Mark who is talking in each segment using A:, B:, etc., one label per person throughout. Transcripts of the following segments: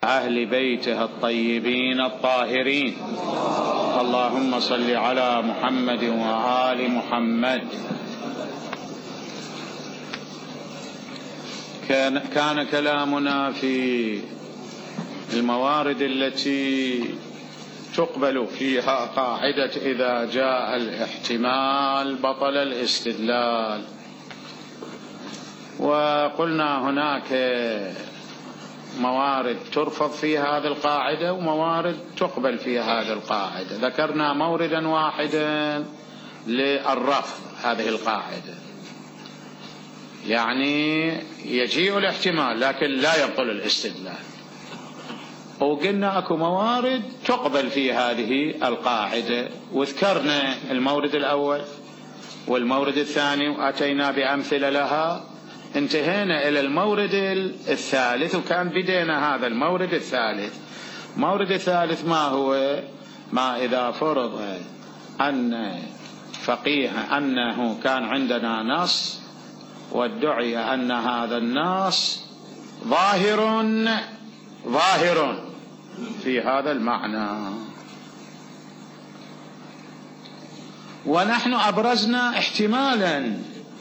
A: أهل بيته الطيبين الطاهرين. اللهم صل على محمد وآل محمد. كان كلامنا في الموارد التي تقبل فيها قاعدة إذا جاء الاحتمال بطل الاستدلال، وقلنا هناك موارد ترفض في هذه القاعدة وموارد تقبل في هذه القاعدة. ذكرنا موردا واحدا للرفض هذه القاعدة، يعني يجيء الاحتمال لكن لا يبطل الاستدلال. وقلنا اكو موارد تقبل في هذه القاعدة، وذكرنا المورد الأول والمورد الثاني وأتينا بأمثلة لها. انتهينا إلى المورد الثالث، وكان بدينا هذا المورد الثالث. المورد الثالث ما هو؟ ما إذا فرض أن فقيه أنه كان عندنا نص وادعي أن هذا النص ظاهر في هذا المعنى، ونحن أبرزنا احتمالا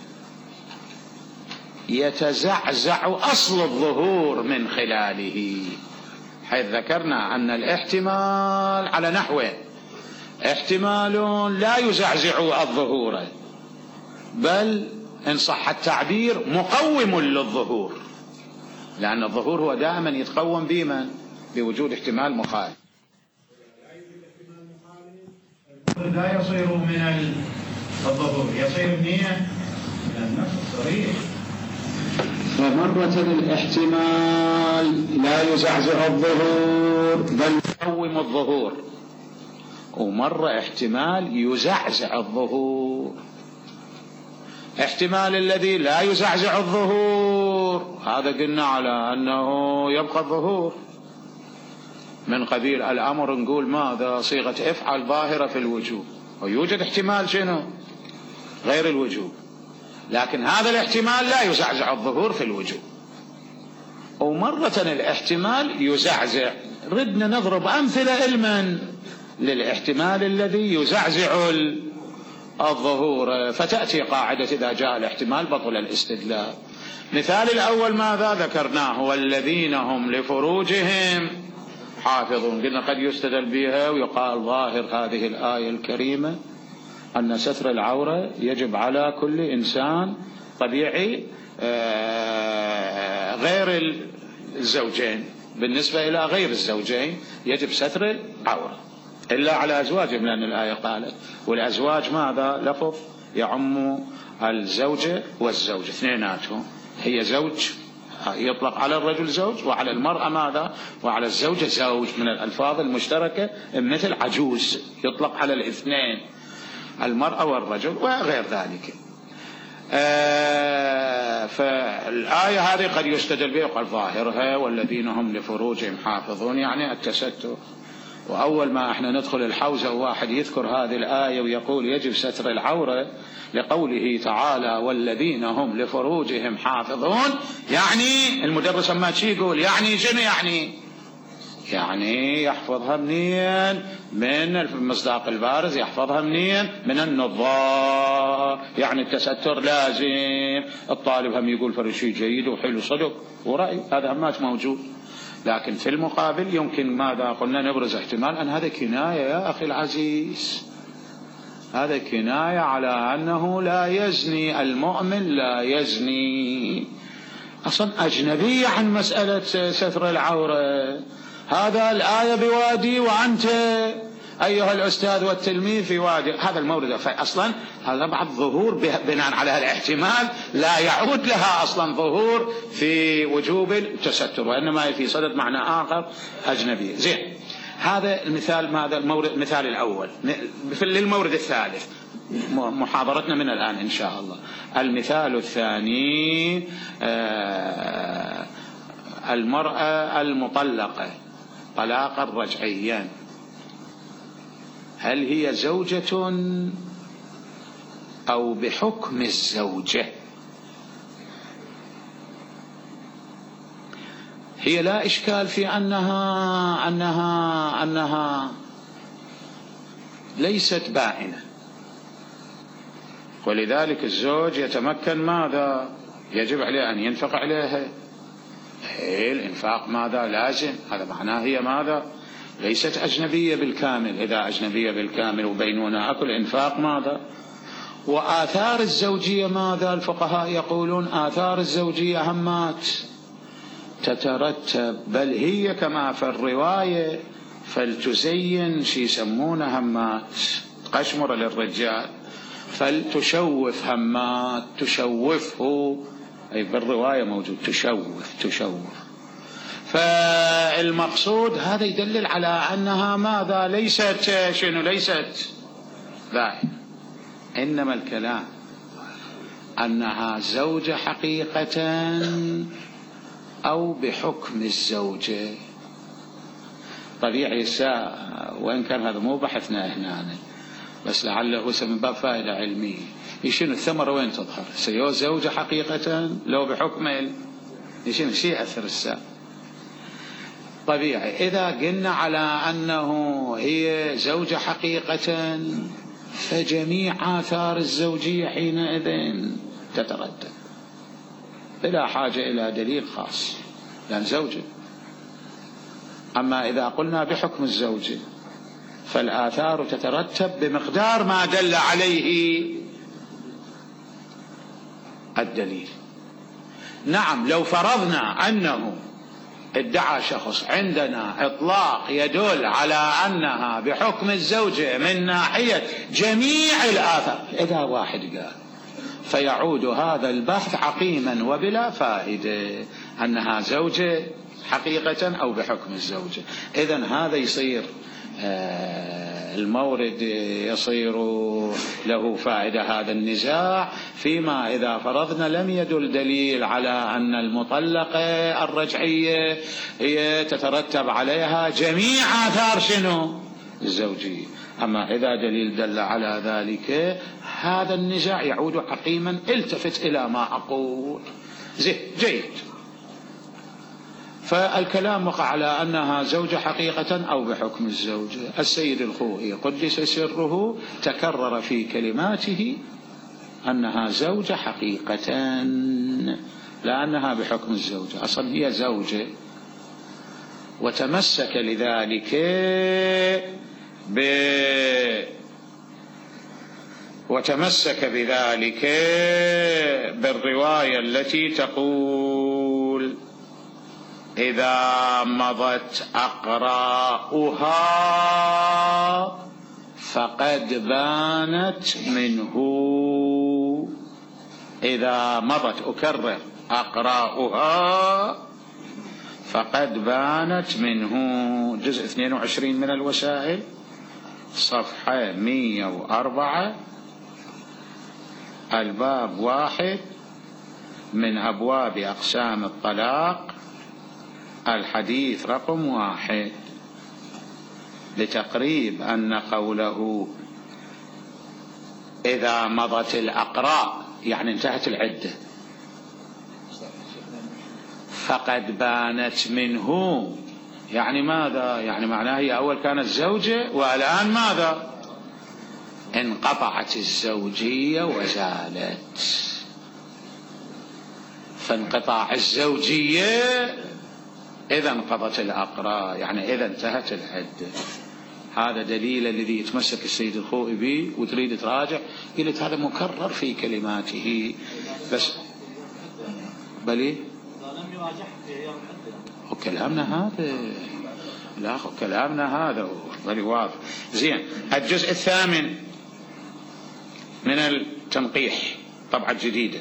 A: يتزعزع أصل الظهور من خلاله، حيث ذكرنا أن الاحتمال على نحوه: احتمال لا يزعزع الظهور، بل إن صح التعبير مقوم للظهور، لأن الظهور هو دائما يتقوم بمن؟ بوجود احتمال مخالف. لا يصير من الظهور، يصير من النفس الصريح. فمرة الاحتمال لا يزعزع الظهور بل يقوم الظهور، ومرة احتمال يزعزع الظهور. احتمال الذي لا يزعزع الظهور هذا قلنا على أنه يبقى الظهور، من قبيل الأمر نقول ماذا؟ صيغة افعل ظاهرة في الوجوب، ويوجد احتمال شنو؟ غير الوجوب، لكن هذا الاحتمال لا يزعزع الظهور في الوجوب. ومرة الاحتمال يزعزع. ردنا نضرب أمثلة علما للاحتمال الذي يزعزع الظهور، فتأتي قاعدة إذا جاء الاحتمال بطل الاستدلال. مثال الأول ماذا ذكرناه؟ والذين هم لفروجهم حافظون. قلنا قد يستدل بها ويقال ظاهر هذه الآية الكريمة أن ستر العورة يجب على كل إنسان طبيعي غير الزوجين. بالنسبة إلى غير الزوجين يجب ستر العورة إلا على أزواجهم، لأن الآية قالت والأزواج ماذا؟ لفظ يعم الزوجة والزوج اثنيناتهم. هي زوج يطلق على الرجل زوج، وعلى المرأة ماذا؟ وعلى الزوجة زوج، من الألفاظ المشتركة، مثل عجوز يطلق على الاثنين، المرأة والرجل وغير ذلك. فالآية هذه قد يستدل بها وقال ظاهرها والذين هم لفروجهم حافظون، يعني التستر. وأول ما احنا ندخل الحوزة وواحد يذكر هذه الآية ويقول يجب ستر العورة لقوله تعالى والذين هم لفروجهم حافظون، يعني المدرس ما شي يقول يعني شنو؟ يعني يحفظها منين؟ من المصداق البارز. يحفظها منين؟ من النظار. يعني التستر لازم. الطالب هم يقول فرشي جيد وحلو صدق ورأي، هذا هماش موجود. لكن في المقابل يمكن ماذا قلنا؟ نبرز احتمال أن هذا كناية يا أخي العزيز، هذا كناية على أنه لا يزني المؤمن، لا يزني أصلا أجنبية عن مسألة ستر العورة. هذا الآية بوادي وأنت أيها الأستاذ والتلميذ في وادي. هذا المورد أصلا هذا بعد ظهور بناء على الاحتمال لا يعود لها أصلا ظهور في وجوب التستر، وإنما في صدد معنى آخر أجنبي. زين، هذا المثال. ماذا المورد؟ المثال الأول للمورد الثالث محاضرتنا من الآن إن شاء الله. المثال الثاني المرأة المطلقة طلاقا رجعيا، هل هي زوجة أو بحكم الزوجة؟ هي لا إشكال في أنها ليست بائنة، ولذلك الزوج يتمكن ماذا؟ يجب عليه أن ينفق عليها. الإنفاق ماذا؟ لازم. هذا معناه هي ماذا؟ ليست أجنبية بالكامل. إذا أجنبية بالكامل وبيننا أكل إنفاق ماذا؟ وآثار الزوجية ماذا؟ الفقهاء يقولون آثار الزوجية همات تترتب، بل هي كما في الرواية فلتزين شي يسمونه همات، قشمر للرجال، فلتشوف همات، تشوفه، أي بالرواية موجود تشوف. فالمقصود هذا يدلل على أنها ماذا؟ ليست شنو؟ ليست باين. إنما الكلام أنها زوجة حقيقة أو بحكم الزوجة. طبيعي وإن كان هذا مو بحثنا هنا، بس لعله من باب فائدة علمية. شنو الثمرة وين تظهر؟ سيو زوجة حقيقة لو بحكم شنو شيء يأثر الساعة. طبيعي إذا قلنا على أنه هي زوجة حقيقة فجميع آثار الزوجية حينئذ تتردد بلا حاجة إلى دليل خاص، لأن زوجة. أما إذا قلنا بحكم الزوجة فالآثار تترتب بمقدار ما دل عليه الدليل. نعم، لو فرضنا أنه ادعى شخص عندنا إطلاق يدل على أنها بحكم الزوجة من ناحية جميع الآثار، إذا واحد قال فيعود هذا البحث عقيما وبلا فائدة أنها زوجة حقيقة أو بحكم الزوجة. إذن هذا يصير المورد يصير له فائدة هذا النزاع، فيما إذا فرضنا لم يدل دليل على أن المطلقة الرجعية هي تترتب عليها جميع آثار شنو؟ الزوجية. أما إذا دليل دل على ذلك هذا النزاع يعود عقيما. التفت إلى ما أقول. جيد. فالكلام وقع على أنها زوجة حقيقة أو بحكم الزوجة. السيد الخوئي قدس سره تكرر في كلماته أنها زوجة حقيقة لأنها بحكم الزوجة. أصلا هي زوجة، وتمسك لذلك بذلك بالرواية التي تقول إذا مضت أقراؤها فقد بانت منه. إذا مضت، أكرر، أقراؤها فقد بانت منه. جزء 22 من الوسائل، صفحة 104، الباب 1 من أبواب أقسام الطلاق، الحديث رقم 1، لتقريب أن قوله إذا مضت الأقراء يعني انتهت العدة، فقد بانت منه يعني ماذا؟ يعني معناه هي أول كانت زوجة والآن ماذا؟ انقطعت الزوجية وزالت. فانقطاع الزوجية إذا انقضت الأقراء، يعني إذا انتهت العدة. هذا دليل الذي يتمسك السيد الخوئي به وتريد تراجع. قلت هذا مكرر في كلماته بس بلي وكلامنا هذا، لا كلامنا هذا بلي واضح. زين. الجزء 8 من التنقيح، طبعة جديدة،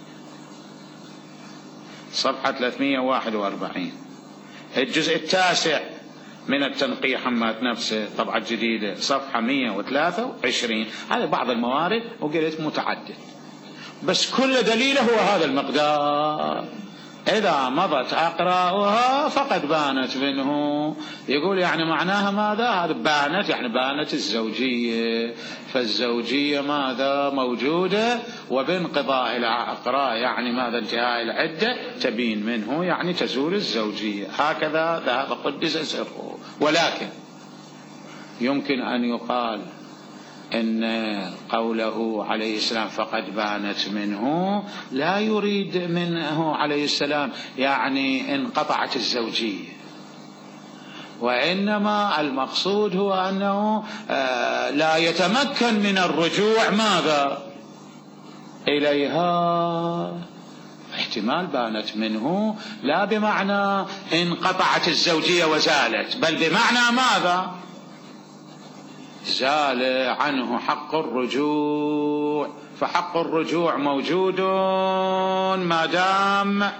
A: صفحة 341. الجزء 9 من التنقيح همات نفسه، طبعة جديدة، صفحة 123. هذا بعض الموارد وقلت متعدد، بس كل دليله هو هذا المقدار. إذا مضت أقراؤها فقد بانت منه. يقول يعني معناها ماذا؟ هذا بانت يعني بانت الزوجية، فالزوجية ماذا؟ موجودة، وبانقضاء الأقراء يعني ماذا؟ انتهاء العدة تبين منه، يعني تزول الزوجية. هكذا ذهب قدس سره. ولكن يمكن أن يقال إن قوله عليه السلام فقد بانت منه لا يريد منه عليه السلام يعني انقطعت الزوجية، وإنما المقصود هو أنه لا يتمكن من الرجوع ماذا؟ إليها. احتمال بانت منه لا بمعنى انقطعت الزوجية وزالت، بل بمعنى ماذا؟ زال عنه حق الرجوع. فحق الرجوع موجود ما دام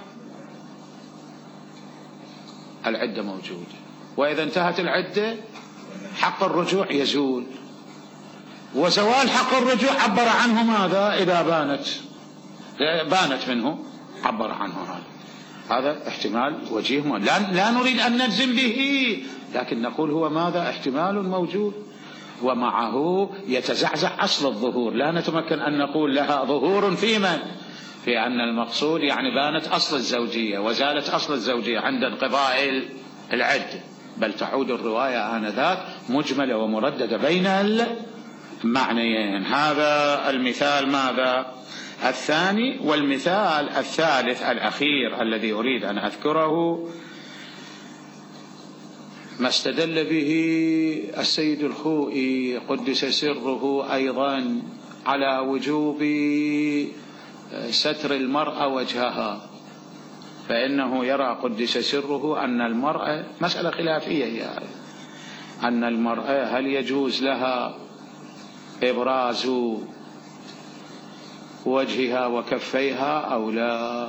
A: العدة موجودة، وإذا انتهت العدة حق الرجوع يزول، وزوال حق الرجوع عبر عنه ماذا؟ إذا بانت منه عبر عنه. هذا احتمال وجيه، لا نريد أن نجزم به، لكن نقول هو ماذا؟ احتمال موجود، ومعه يتزعزع أصل الظهور. لا نتمكن أن نقول لها ظهور في من؟ في أن المقصود يعني بانت أصل الزوجية وزالت أصل الزوجية عند انقضاء العدة، بل تعود الرواية آنذاك مجملة ومرددة بين المعنيين. هذا المثال ماذا؟ الثاني. والمثال الثالث الأخير الذي أريد أن أذكره ما استدل به السيد الخوئي قدس سره أيضا على وجوب ستر المرأة وجهها، فإنه يرى قدس سره أن المرأة مسألة خلافية يعني، أن المرأة هل يجوز لها إبراز وجهها وكفيها أو لا؟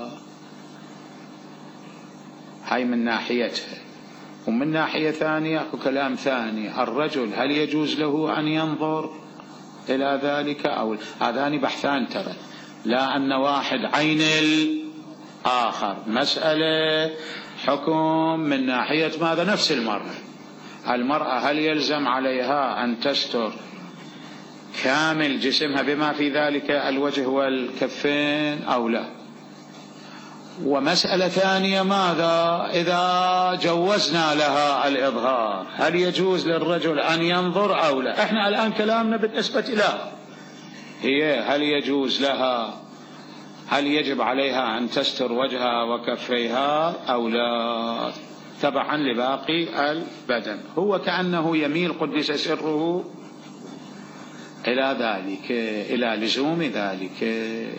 A: هاي من ناحيتها. ومن ناحية ثانية كلام ثاني، الرجل هل يجوز له أن ينظر إلى ذلك أو؟ هذان بحثان ترى، لا أن واحد عين الآخر. مسألة حكم من ناحية ماذا؟ نفس المرأة هل يلزم عليها أن تستر كامل جسمها بما في ذلك الوجه والكفين أو لا؟ ومسألة ثانية ماذا؟ إذا جوزنا لها الإظهار هل يجوز للرجل أن ينظر أو لا؟ إحنا الآن كلامنا بالنسبة لها هي هل يجوز لها، هل يجب عليها أن تستر وجهها وكفيها أو لا، تبعا لباقي البدن. هو كأنه يميل قدس سره إلى ذلك، إلى لزوم ذلك،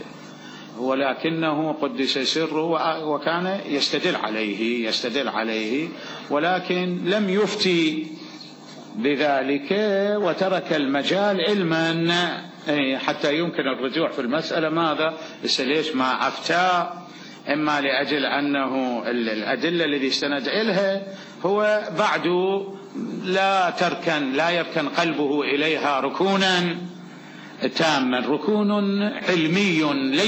A: ولكنه قدس سره وكان يستدل عليه ولكن لم يفتي بذلك، وترك المجال علما حتى يمكن الرجوع في المسألة ماذا؟ ليش ما أفتى؟ إما لأجل أنه الأدلة الذي استند إليها هو بعد لا يركن قلبه إليها ركونا تاما، ركون علمي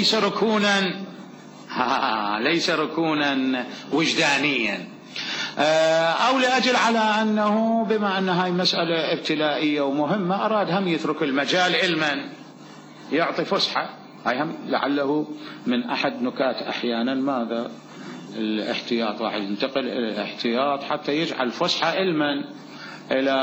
A: ليس ركونا وجدانيا، أو لأجل على أنه بما أن هاي مسألة ابتلائية ومهمة أراد هم يترك المجال علما، يعطي فسحة. هاي هم لعله من أحد نكات أحيانا ماذا؟ الاحتياط، واحد ينتقل إلى الاحتياط حتى يجعل فسحة علما إلى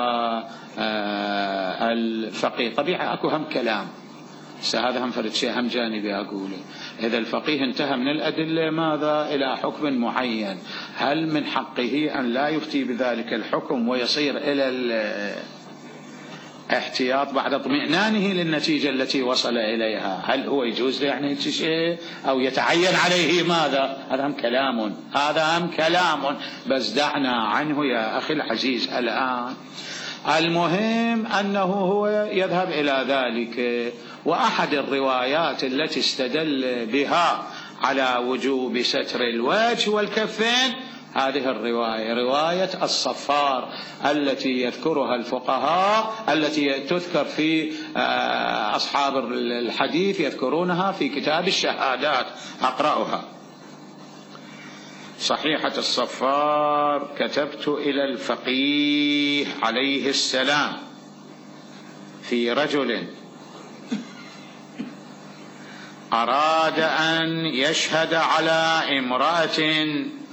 A: الفقيه. طبيعة أكو هم كلام، هذا هم فرد شيء هم جانبي أقوله. إذا الفقيه انتهى من الأدلة ماذا؟ إلى حكم معين، هل من حقه أن لا يفتي بذلك الحكم ويصير إلى الاحتياط بعد اطمئنانه للنتيجة التي وصل إليها؟ هل هو يجوز له يعني شيء أو يتعين عليه ماذا؟ هذا هم كلام بس دعنا عنه يا أخي العزيز الآن. المهم أنه هو يذهب إلى ذلك. وأحد الروايات التي استدل بها على وجوب ستر الوجه والكفين هذه الرواية، رواية الصفار التي يذكرها الفقهاء، التي تذكر في أصحاب الحديث يذكرونها في كتاب الشهادات. أقرأها. صحيحة الصفار: كتبت إلى الفقيه عليه السلام في رجل أراد أن يشهد على امرأة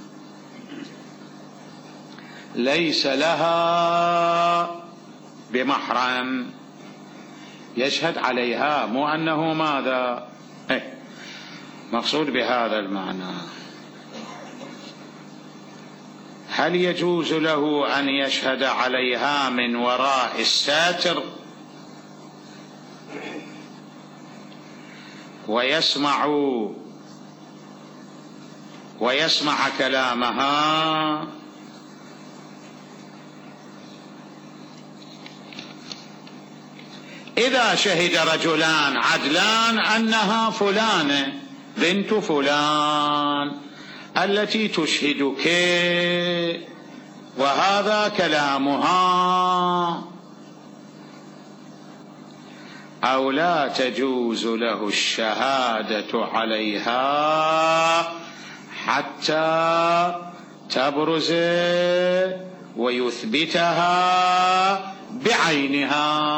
A: ليس لها بمحرم، يشهد عليها، مو أنه ماذا مقصود بهذا المعنى. هل يجوز له أن يشهد عليها من وراء الساتر ويسمع كلامها؟ إذا شهد رجلان عدلان أنها فلانة بنت فلان التي تشهدك وهذا كلامها، أو لا تجوز له الشهادة عليها حتى تبرز ويثبتها بعينها.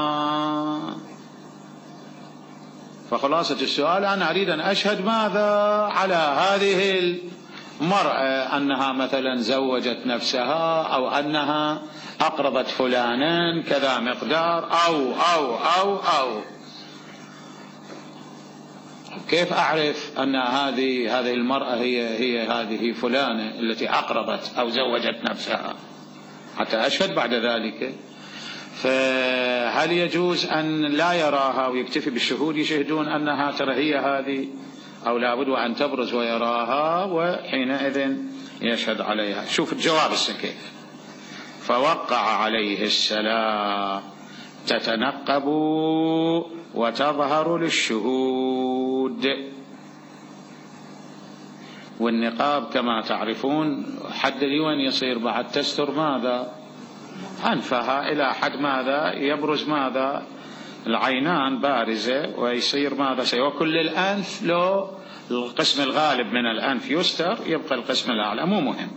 A: فخلاصة السؤال: أنا أريد أن أشهد ماذا على هذه المرأة أنها مثلا زوجت نفسها، أو أنها أقرضت فلانا كذا مقدار، أو كيف أعرف أن هذه المرأة هي هذه فلانة التي أقرضت أو زوجت نفسها حتى أشهد بعد ذلك؟ فهل يجوز أن لا يراها ويكتفي بالشهود يشهدون أنها ترى هي هذه، أو لابد أن تبرز ويراها وحينئذ يشهد عليها؟ شوف الجواب كيف: فوقع عليه السلام: تتنقب وتظهر للشهود. والنقاب كما تعرفون حد وين يصير بعد؟ تستر ماذا؟ أنفها إلى حد ماذا يبرز ماذا؟ العينان بارزة، ويصير ماذا؟ وكل الأنف لو القسم الغالب من الأنف يستر يبقى القسم الأعلى، مو مهم.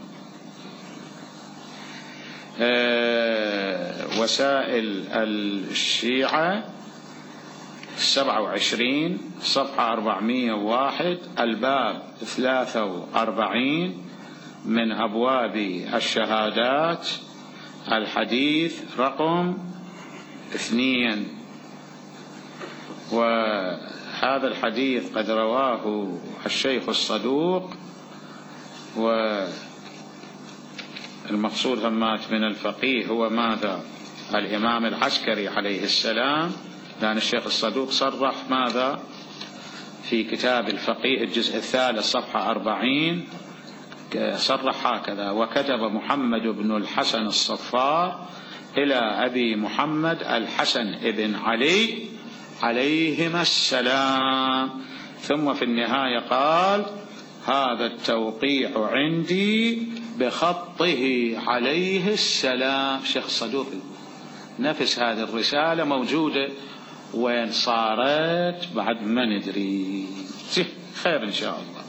A: وسائل الشيعة 27 صفحة 401 الباب 43 من أبواب الشهادات الحديث رقم 2. وهذا الحديث قد رواه الشيخ الصدوق، والمقصود همات من الفقيه هو ماذا؟ الإمام العسكري عليه السلام، لأن الشيخ الصدوق صرح ماذا في كتاب الفقيه الجزء 3 صفحة 40، صرح هكذا: وكتب محمد بن الحسن الصفار إلى أبي محمد الحسن ابن علي عليهما السلام. ثم في النهاية قال: هذا التوقيع عندي بخطه عليه السلام. الشيخ الصدوق نفس هذه الرسالة موجودة، وين صارت بعد ما ندري، خير إن شاء الله.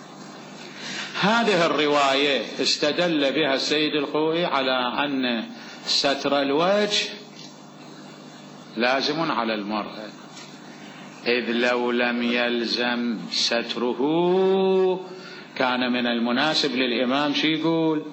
A: هذه الرواية استدل بها السيد الخوئي على أن ستر الوجه لازم على المرأة، إذ لو لم يلزم ستره كان من المناسب للإمام شو يقول؟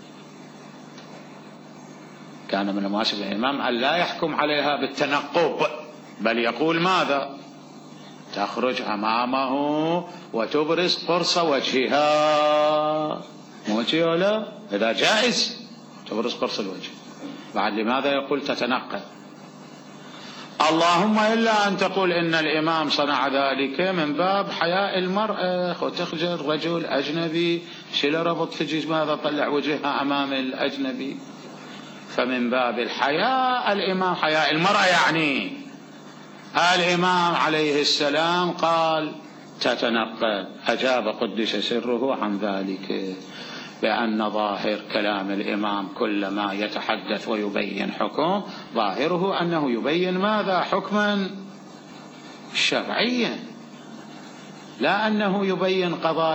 A: كان من المناسب للإمام أن لا يحكم عليها بالتنقب، بل يقول ماذا؟ تخرج أمامه وتبرز قرص وجهها، موجه ولا؟ إذا جائز تبرز قرص الوجه، بعد لماذا يقول تتنقب؟ اللهم إلا أن تقول إن الإمام صنع ذلك من باب حياء المرأة، وتخرج الرجل أجنبي شيل ربط تجي ماذا طلع وجهها أمام الأجنبي، فمن باب الحياء الإمام حياء المرأة، يعني الإمام عليه السلام قال تتنقل. أجاب قدس سره عن ذلك بأن ظاهر كلام الإمام كلما يتحدث ويبين حكم ظاهره أنه يبين ماذا؟ حكما شرعيا. لا أنه يبين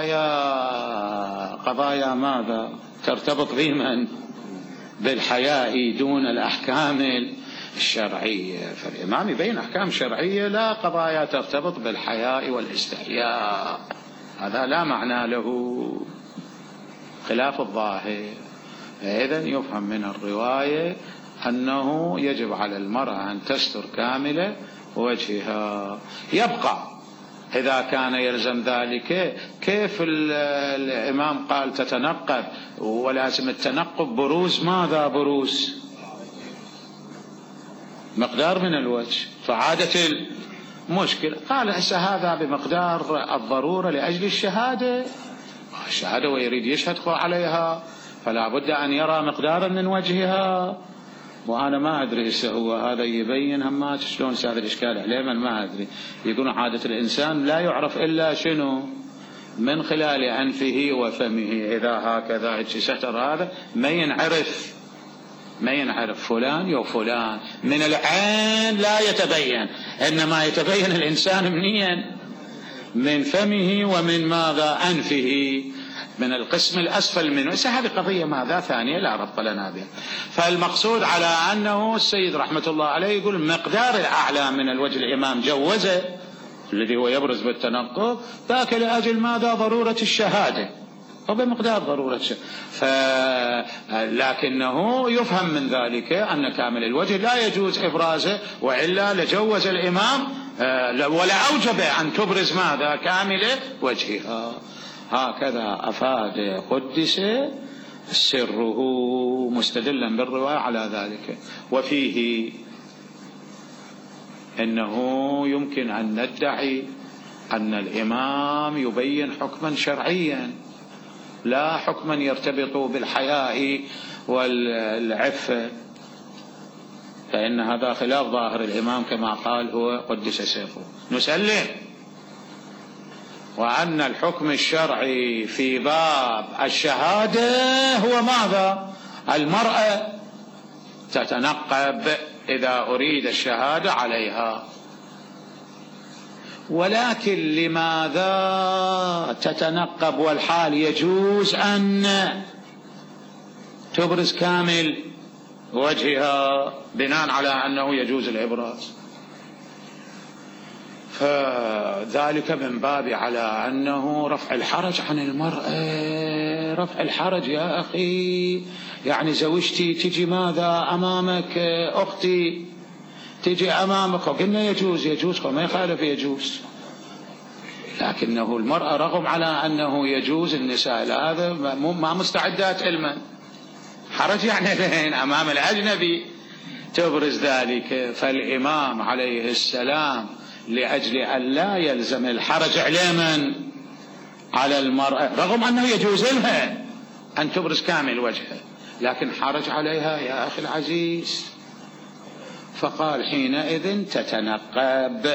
A: قضايا ماذا ترتبط بمن؟ بالحياء دون الأحكام الشرعية. فالإمام يبين أحكام شرعية لا قضايا ترتبط بالحياء والاستحياء، هذا لا معنى له خلاف الظاهر. إذن يفهم من الرواية أنه يجب على المرأة أن تستر كاملة وجهها. يبقى إذا كان يلزم ذلك، كيف الإمام قال تتنقب، ولازم التنقب بروز ماذا؟ بروز مقدار من الوجه، فعادة المشكلة قال هذا بمقدار الضرورة لأجل الشهادة ويريد يشهد عليها، فلا بد أن يرى مقدارا من وجهها. وأنا ما أدري هو هذا يبين همات شلون هذا الإشكال عليه، من ما أدري. يقولون عادة الإنسان لا يعرف إلا شنو؟ من خلال أنفه وفمه. إذا هكذا ستر هذا ما ينعرف فلان يو فلان، من العين لا يتبين، إنما يتبين الإنسان منين؟ من فمه ومن ماذا؟ أنفه، من القسم الأسفل منه. هذه قضية ماذا ثانية لا ربط لنا بها. فالمقصود على أنه السيد رحمة الله عليه يقول مقدار الأعلى من الوجه الإمام جوزه، الذي هو يبرز بالتنقب، ذاك لأجل ماذا؟ ضرورة الشهادة، وبمقدار ضرورة لكنه يفهم من ذلك أن كامل الوجه لا يجوز إبرازه، وإلا لجوز الإمام ولا أوجب أن تبرز ماذا؟ كامل وجهها. هكذا أفاد قدس سره مستدلا بالرواية على ذلك. وفيه إنه يمكن أن ندعي أن الإمام يبين حكما شرعيا لا حكما يرتبط بالحياء والعفة، فإن هذا خلاف ظاهر الإمام كما قال هو قدس سره. نسلم وأن الحكم الشرعي في باب الشهادة هو ماذا؟ المرأة تتنقب إذا أريد الشهادة عليها. ولكن لماذا تتنقب والحال يجوز أن تبرز كامل وجهها بناء على أنه يجوز الإبراز؟ فذلك من باب على أنه رفع الحرج عن المرأة. رفع الحرج يا أخي، يعني زوجتي تجي ماذا أمامك، أختي تجي أمامك، وقلنا يجوز وما يخالف يجوز، لكنه المرأة رغم على أنه يجوز النساء هذا ما مستعدات علما حرج يعني لين أمام الأجنبي تبرز ذلك. فالإمام عليه السلام لأجل أن لا يلزم الحرج علما على المرأة رغم أنه يجوز لها أن تبرز كامل وجهها، لكن حرج عليها يا أخي العزيز، فقال حينئذ تتنقب.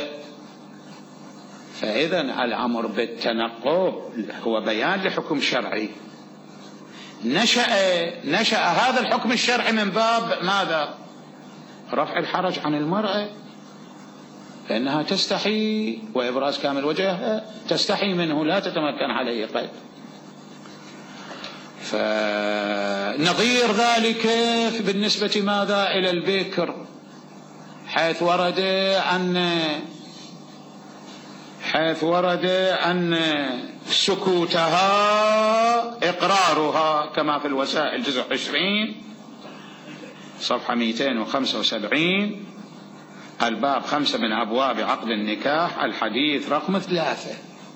A: فإذا الأمر بالتنقب هو بيان لحكم شرعي نشأ هذا الحكم الشرعي من باب ماذا؟ رفع الحرج عن المرأة، فإنها تستحي وإبراز كامل وجهها تستحي منه، لا تتمكن عليه قيد. فنظير ذلك بالنسبة ماذا؟ إلى البكر، حيث ورد أن سكوتها إقرارها كما في الوسائل جزء 20 صفحة 275 الباب 5 من أبواب عقد النكاح الحديث رقم 3،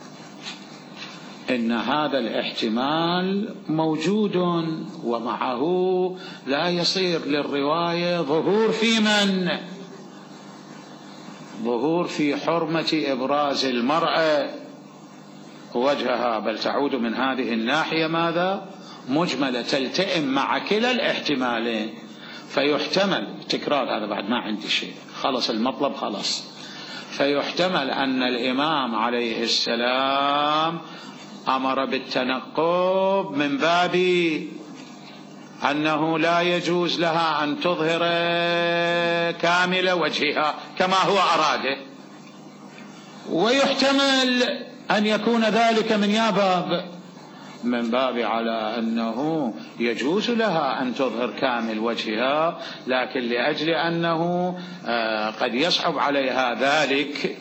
A: إن هذا الاحتمال موجود، ومعه لا يصير للرواية ظهور في حرمة إبراز المرأة وجهها، بل تعود من هذه الناحية ماذا؟ مجملة تلتئم مع كلا الاحتمالين. فيحتمل تكرار، هذا بعد ما عندي شيء، خلص المطلب خلص. فيحتمل أن الإمام عليه السلام أمر بالتنقب من باب أنه لا يجوز لها أن تظهر كامل وجهها كما هو أراده، ويحتمل أن يكون ذلك من باب على أنه يجوز لها أن تظهر كامل وجهها، لكن لأجل أنه قد يصعب عليها ذلك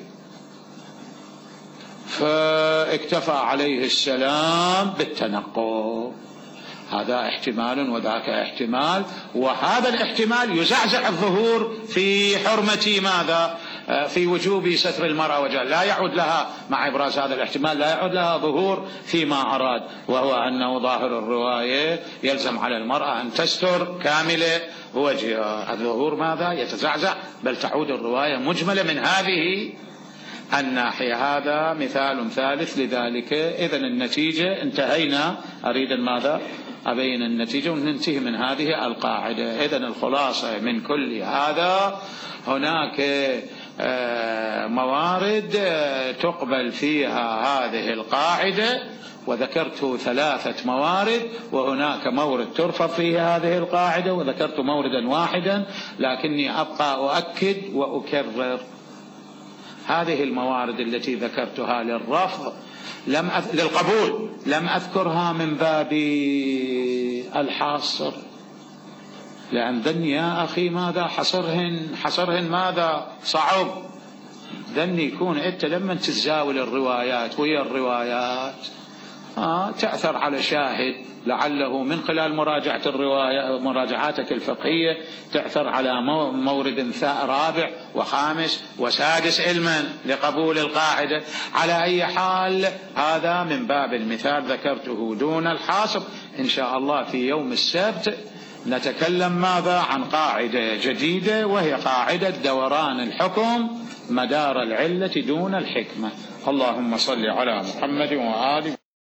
A: فاكتفى عليه السلام بالتنقب. هذا احتمال وذاك احتمال، وهذا الاحتمال يزعزع الظهور في حرمة ماذا؟ في وجوب ستر المرأة وجهها، لا يعود لها مع إبراز هذا الاحتمال لا يعود لها ظهور فيما أراد، وهو أنه ظاهر الرواية يلزم على المرأة أن تستر كامل وجهها. الظهور ماذا؟ يتزعزع، بل تعود الرواية مجملة من هذه الناحية. هذا مثال ثالث لذلك. إذن النتيجة انتهينا. أريد ماذا؟ أبين النتيجة وننتهي من هذه القاعدة. إذن الخلاصة من كل هذا هناك موارد تقبل فيها هذه القاعدة، وذكرت 3 موارد، وهناك مورد ترفض فيه هذه القاعدة، وذكرت موردا واحدا، لكني أبقى أؤكد وأكرر هذه الموارد التي ذكرتها للرفض للقبول لم أذكرها من باب الحاصر، لأن ذني يا أخي ماذا حصرهن ماذا صعب. ذني يكون أنت لما تتزاول الروايات ويا الروايات تأثر على شاهد لعله من خلال مراجعة الرواية مراجعاتك الفقهية تأثر على مورد رابع وخامس وسادس علما لقبول القاعدة. على أي حال هذا من باب المثال ذكرته دون الحاصر. إن شاء الله في يوم السبت نتكلم ماذا؟ عن قاعدة جديدة، وهي قاعدة دوران الحكم مدار العلة دون الحكمة. اللهم صل على محمد وآله.